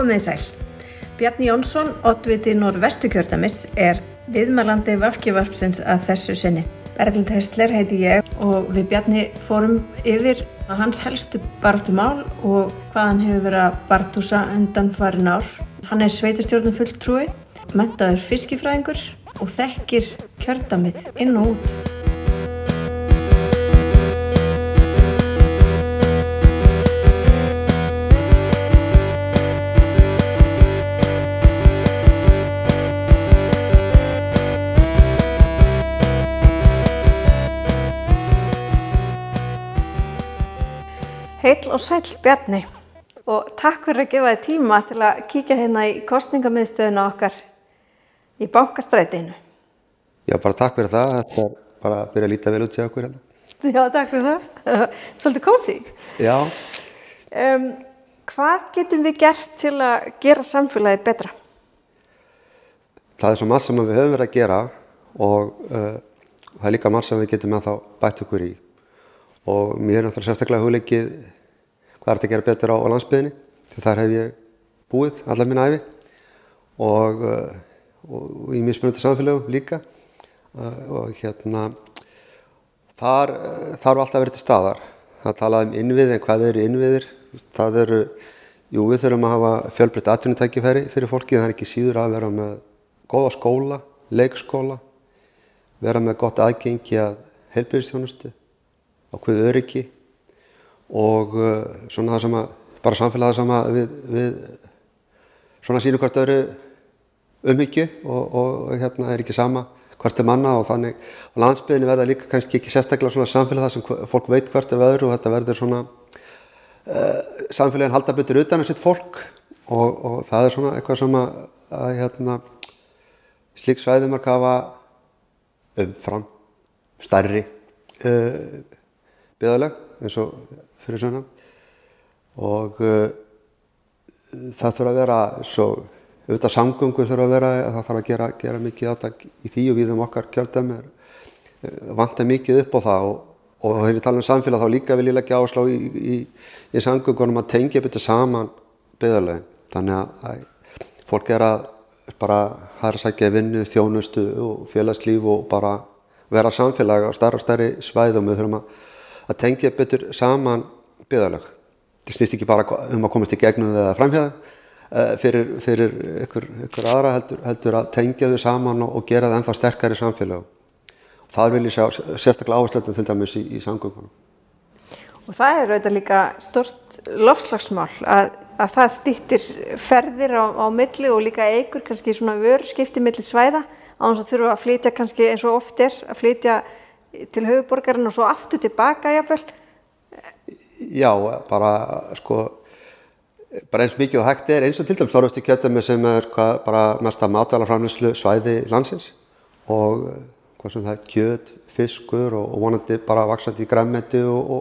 Komið sæl. Bjarni Jónsson, oddviti Norðvesturkjördæmis, viðmælandi VG-varpsins að þessu sinni. Berglind Hersler heiti ég og við Bjarni fórum yfir hans helstu baráttumál og hvað hann hefur verið að barátúsa undanfarin ár. Hann sveitarstjórnarfulltrúi, menntaður fiskifræðingur og þekkir kjördæmið inn og út. Heill og sæll Bjarni og takk fyrir að gefa þér tíma til að kíkja hérna í kosningamiðstöðuna okkar í Bankastrætinu. Já, bara takk fyrir það. Þetta bara að byrja að líta vel út hjá okkur hérna. Já, takk fyrir það. Svolítið kósí. Já. Hvað getum við gert til að gera samfélagið betra? Það svo margt sem við höfum verið að gera og það líka margt sem við getum að þá bætt okkur í. Og mér náttúrulega sérstaklega hugleikið hvað að gera betur á landsbyggðinni, því þar hef ég búið alla mína ævi og í mismunandi samfélögum líka og þar þarf alltaf að vera til staðar. Það talaði innviði, en hvað eru innviðir? Það eru, við þurfum að hafa fjölbreytt atvinnutækifæri fyrir fólki, það ekki síður að vera með góða skóla, leikskóla, vera með gott aðgengi að heilbrigðisþjónustu, ákveðið öryggi og svona það sem að bara samfélagið sem að við svona sýnum hvert öðru umhyggju og ekki sama hvert manna og þannig á landsbyggðinni verða líka kannski ekki sérstaklega svona samfélag þar sem fólk veit hvert öðru og þetta verður svona samfélagin halda betur utan sitt fólk og það svona eitthvað sem að slík svæðumörk hafa umfram stærri byggðarlög eins og fyrir sunnan og það þurfa að vera svo auðvitað samgöngur þurfa að vera það þarf að gera mikið átak í því og við okkar kjördæmi vantar mikið upp á það og þegar ég tala samfélag þá líka vil ég leggja áherslu á í samgöngunum að tengja betur saman byggðarlögin þannig að fólk að bara sækja vinnu, þjónustu og félagslíf og bara vera samfélag á stærri svæðum við þurfum að tengja betur saman byggðarlög. Það snýst ekki bara að komast í gegnum eða framhjá fyrir ykkur aðra heldur að tengja þau saman og gera það ennþá sterkari samfélag. Það vil ég sjá sérstaklega áherslu til dæmis í samgöngunum. Og það auðvitað líka stórt loftslagsmál að það styttir ferðir á milli og líka eykur kannski svona vöruskipti milli svæða á þess að þurfa að flytja kannski eins og oft að flytja til höfuðborgarinn og svo aftur tilbaka jafnvel. Já, bara eins mikið og hægt eins og til dæmis Norðvesturkjördæmi sem bara mesta matvælaframleiðslu svæði landsins og hvað sem það kjöt, fiskur og vonandi bara vaxandi grænmeti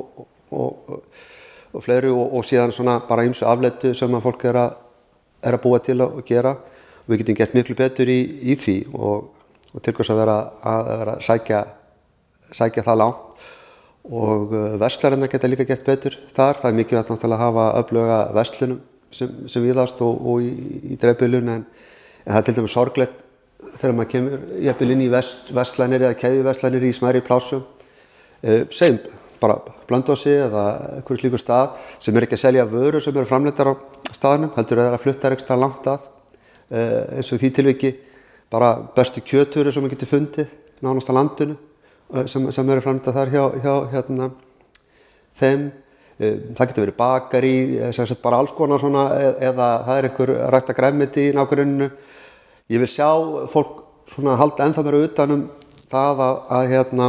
og fleiri og síðan svona bara ýmsu afleiddu sem að fólk að búa til að gera. Við getum gert miklu betur í því og til hvers að vera að sækja það langt og verslarinn geta líka gert betur þar. Það mikilvægt náttúrulega að hafa öfluga verslunum sem víðast og í dreifbýlinu en það til dæmis sorglegt þegar maður kemur jafnvel inn í verslanir eða keðjuverslanir í smærri plásum segjum bara Blönduósi eða einhverju slíkur stað sem ekki að selja vörur sem eru framleiddar á staðnum heldur að flutta einhvers staðar langt að eins og því tilviki bara bestu kjötvörur sem maður getur fundið nánast á landinu sem eru framleiddar þar hjá þeim. Það getur verið bakari, bara alls konar svona eða það einhver rækta grænmeti í nágruninu. Ég vil sjá fólk svona halda ennþá meira utan það að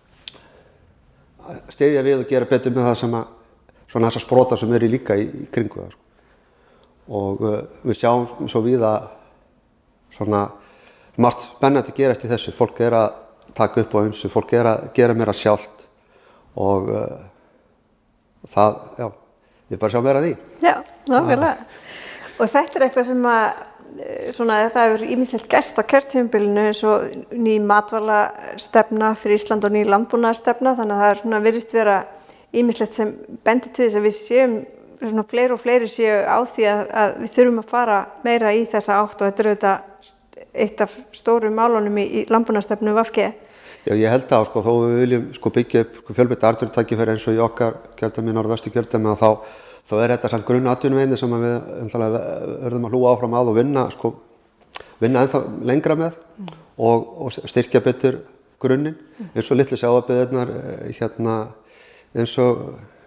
styðja við og gera betur með það sem svona þessar sprotar sem eru líka í kringu það. Og við sjáum svo víða svona margt spennandi gerast í þessu. Fólk að taka upp á ýmsu, fólk að gera meira sjálft og það, ég bara sjá meira því. Já, nákvæmlega. Og þetta eitthvað sem það hefur ýmislegt gerst á kjörtímabilinu eins og ný matvælastefna fyrir Ísland og ný landbúnaðarstefna þannig að það virðist vera ýmislegt sem bendir til þess að við séum svona fleiri og fleiri séu á því að við þurfum að fara meira í þessa átt og þetta auðvitað eitt af stóru málunum í landbúnaðarstefnu VG. Já, ég held að þó við viljum byggja upp fjölbreytt atvinnutækifæri eins og í okkar kjördæmi, Norðvesturkjördæmi, þá er þetta samt grunnatvinnuveginir sem við verðum að hlúa áfram að og vinna ennþá lengra með og styrkja betur grunninn, eins og litlu sjávarbyggðirnar eins og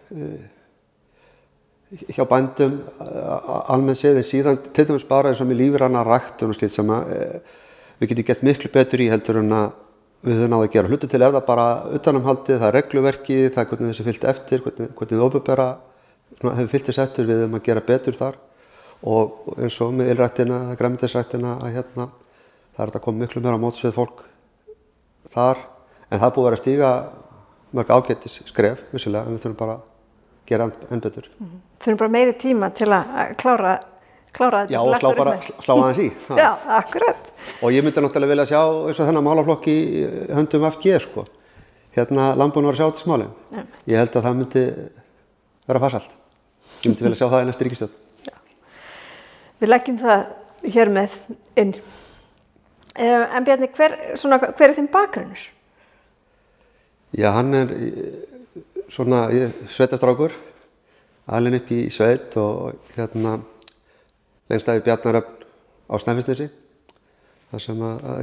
hjá bændum almennt séð, en síðan til dæmis bara eins og með lífræna ræktun og slíkt sem við getum gert miklu betur í heldur en að við höfum náðu að gera. Hluti til það bara utanumhaldið, það regluverkið, það hvernig þessi fylgt eftir, hvernig það opinbera hefur fylgt þess eftir, við höfum að gera betur þar og eins og með ylræktina, grænmetisræktina að það er þetta að koma miklu meira á móts við fólk þar, en það er búið að vera að stíga mörg ágætis skref, vissulega, en við þurfum bara að gera enn betur. Þurfum bara meiri tíma til að klára þetta. Já, og slá aðeins í. Já, akkurat. Og ég myndi náttúrulega vilja sjá eins og þennan málaflokk í höndum VG, landbúnaðar- og sjávarútvegsmálin. Ég held að það myndi vera farsælt. Ég myndi vilja sjá það í næstu ríkisstjórn. Já. Við leggjum það hér með inn. En Bjarni, hver er þinn bakgrunnur? Já, hann er sveitastrákur, alinn upp í sveit og lengst af í Bjarnaröfn á Snæfellsnesi, þar sem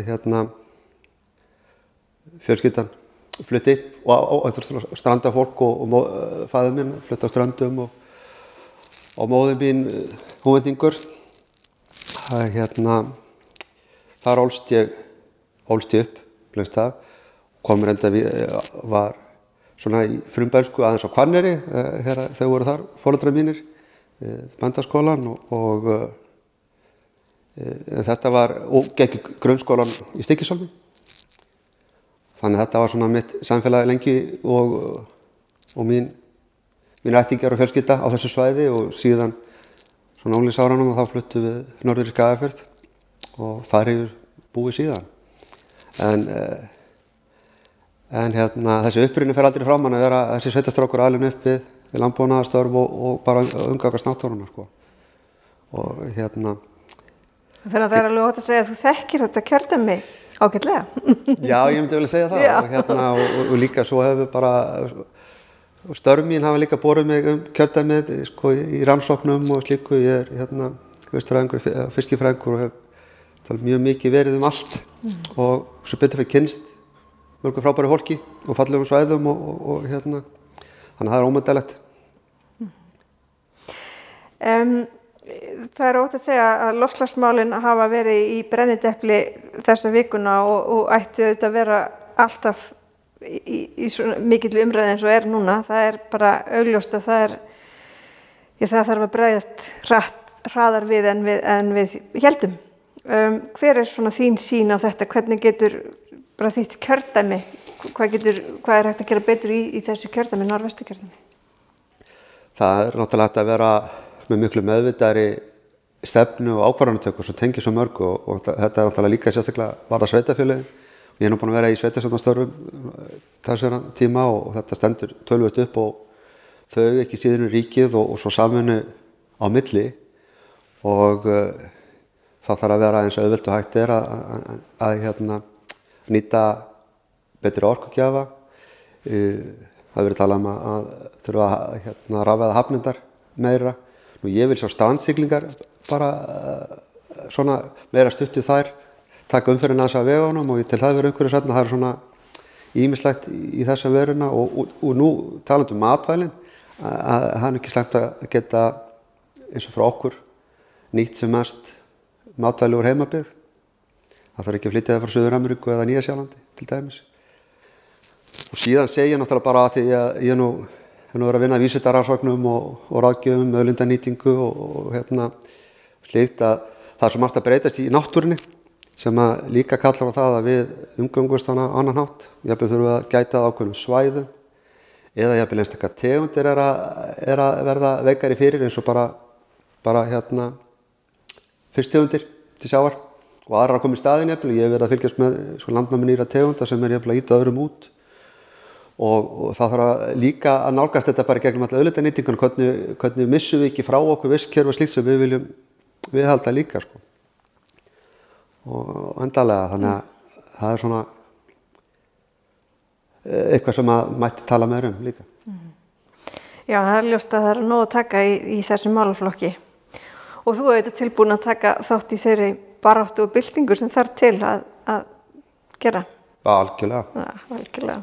fjölskyldan flutti og strandafólk og faðir minn flutti á ströndum og móðir mín Húnvetningur. Þar ólst ég upp lengst af, kom reynda var svona í frumbænsku aðeins á Hvanneyri þegar þau voru þar, foreldrar mínir, bændaskólan og þetta var, og gekk í grunnskólan í Stykkishólmi. Þannig að þetta var svona mitt samfélagi lengi og mín ættingjar og fjölskylda á þessu svæði og síðan svona unglingsáranum og þá fluttum við norður í Skagafjörð og þar hefur búið síðan. En þessi uppruni fer aldrei fram, að vera þessi sveitastrákur alinn upp við landbúnaðarstörf og bara umgangast náttúruna, Og Þannig að það er alveg óhætt að segja að þú þekkir þetta kjördæmi ágætlega. Já, ég myndi vilja segja það og líka svo hefur bara störf mín hafa líka borið mig kjördæmið í rannsóknum og slíku. Ég er vistfræðingur, fiskifræðingur og hef mjög mikið verið allt og svo betur fyrir kynnst mörgu frábæru fólki og fallegum svæðum og þannig að það er ómetanlegt. Það er óhætt að segja að loftslagsmálin hafa verið í brennidepli þessa vikuna og ættu auðvitað að vera alltaf í svona mikill umræðu eins og er núna. Það er bara augljóst að það þarf að bregðast hraðar við en við héldum. Hver er svona þín sýn á þetta? Hvernig getur bara þitt kjördæmi, hvað er hægt að gera betur í þessu kjördæmi, Norðvesturkjördæmi? Það er náttúrulega hægt að vera með miklu meðvitaðri stefnu og ákvarðanatöku sem tengir svo mörg og þetta er náttúrulega líka sérstaklega varða sveitarfélögin. Ég er nú búin að vera í sveitarstjórnarstörfum þessara tíma og þetta stendur töluvert upp og þau ekki síður en ríkið og svo samvinnu á milli og það þarf að vera eins auðvelt og hægt er að nýta betri orkugjafa. Það verið talað að þurfa að rafvæða hafnindar meira. Nú ég vil sjá strandsiglingar bara svona meira stuttu þær, taka umferðina af vegunum og ég til það verið einhverju seinna. Það er svona ýmislegt í þessa veruna og nú talandi matvælin að það er ekki slæmt að geta eins og frá okkur nýtt sem mest matvæli úr heimabyggð. Það þarf ekki að flytja það frá Suður-Ameríku eða Nýja-Sjálandi til dæmis. Og síðan segi ég náttúrulega bara að því að ég nú verið að vinna vísindarannsóknum og ráðgjöfum, auðlindanýtingu og slíkt að það er svo margt að breytast í náttúrunni sem að líka kallar á það að við umgöngumst hana á annan hátt. Jafnvel þurfum við að gæta að ákveðnum svæðum eða jafnvel einstakar tegundir er að verða veikari fyrir eins og bara fisktegundir til sjávar og aðrar að koma í staðinn jafnvel. Ég hef verið að fylgjast með landnámi nýrra tegunda sem er jafnvel að ýta öðrum út og það þarf líka að nálgast þetta bara gegnum alla auðlindanýtingun, hvernig missum við ekki frá okkur vistkerfi og slíkt sem við viljum viðhalda líka sko. Og endalega þannig að það er svona eitthvað sem að mætti tala meira líka. Já, það er ljóst að það er nóg að taka í þessum málaflokki og þú ert tilbúin að taka þátt í þeirri baráttu og byltingu sem þarf til að gera. Algjörlega. Já, algjörlega.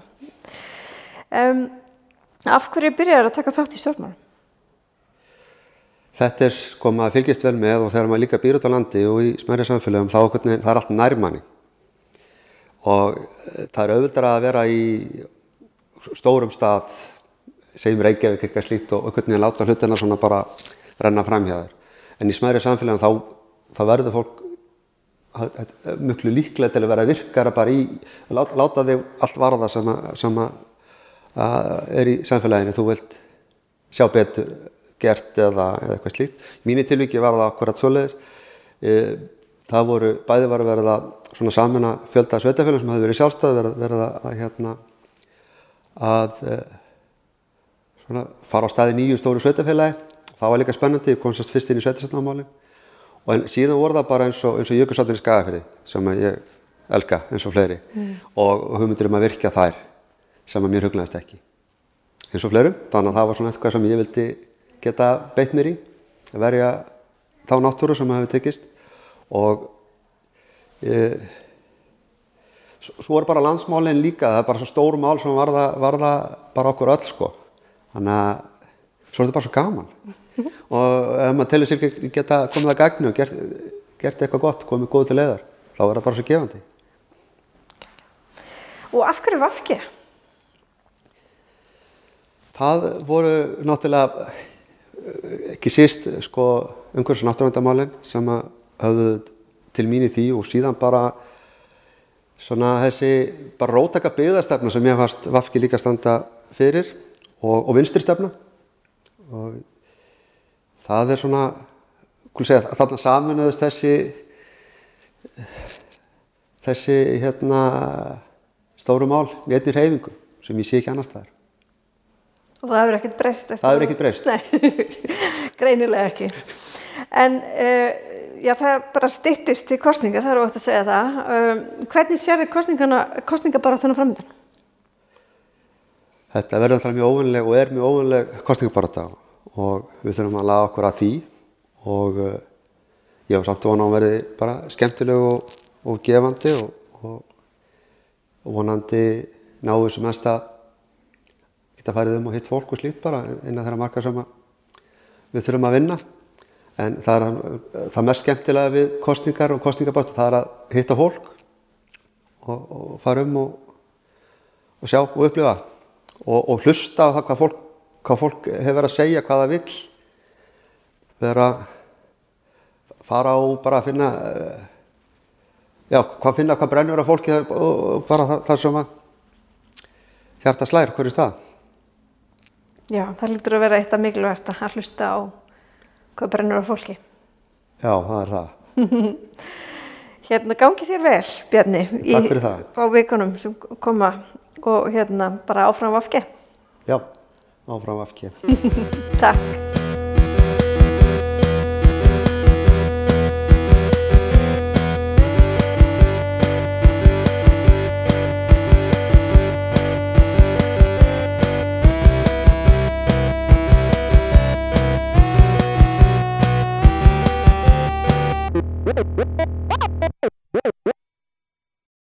Af hverju byrjar að taka þátt í stjórnmálum? Þetta er sko maður fylgist vel með og þegar maður líka býr út á landi og í smærri samfélögum þá það er allt nærmanni og það er auðveldara að vera í stórum stað, segjum Reykjavík eitthvað slíkt og einhvern veginn láta hlutina svona bara renna fram hjá þér. En í smærri samfélögum þá verður fólk miklu líklega til að vera virkara bara í láta þig allt varða sem er í samfélaginu, þú vilt sjá betur gert eða eitthvað slíkt. Í mínu tilviki var það akkurat svoleiðis. Það bæði var að verða svona sameina fjölda sveitarfélögum sem hafði verið sjálfstæð, verða að svona fara á staði nýju stóru sveitarfélagi. Það var líka spennandi, ég kom sérst fyrst inn í sveitarstjórnarmálin og síðan voru það bara eins og Jökulsárnar í Skagafirði sem ég elska eins og fleiri og hugmyndir að virkja þær sem að mér hugnaðist ekki eins og fleirum, þannig að það var svona eitthvað sem ég vildi geta beitt mér í að verja þá náttúru sem hefur tekist og svo bara landsmálin líka, það er bara svo stóru mál sem varða bara okkur öll sko, þannig að svo er þetta bara svo gaman og ef maður telur sér geta komið að gagni og gert eitthvað gott, komið góð til leiðar, þá er það bara svo gefandi. Og af hverju VG? Það voru náttúrulega ekki síst sko umhverfis- og náttúruverndarmálin sem höfðu til mín í því og síðan bara svona þessi bara róttæka byggðastefna sem ég fannst VG líka standa fyrir og vinstri stefna og það er svona þarna sameinuðust þessi stóru mál í einni hreyfingu sem ég sé ekki annars staðar. Og það hefur ekkert breyst? Það hefur ekkert breyst. Nei, greinilega ekki. En já, það bara styttist til kosninga, það er óhætt að segja það. Hvernig sérðu kosningabaráttuna framundan? Þetta verður alltaf mjög óvenjuleg og er mjög óvenjuleg kosningabarátta og við þurfum að laga okkur að því og ég var samt vona að verði bara skemmtileg og gefandi og vonandi náðu sem mest að geta farið og hitt fólk og slíkt bara innan þeirra marka sem við þurfum að vinna en það er það mest skemmtilega við kosningar og kosningabaráttu, það er að hitta fólk og fara og sjá og upplifa og hlusta á það hvað fólk hefur verið að segja, hvað það vill vera fara og bara finna hvað brennur á fólki og bara það sem að hjarta slær hverju stað. Já, það lítur að vera eitt af mikilvægasta að hlusta á hvað brennur á fólki. Já, það er það. Gangi þér vel, Bjarni, á vikunum sem koma og bara áfram VG. Já, áfram VG. Takk.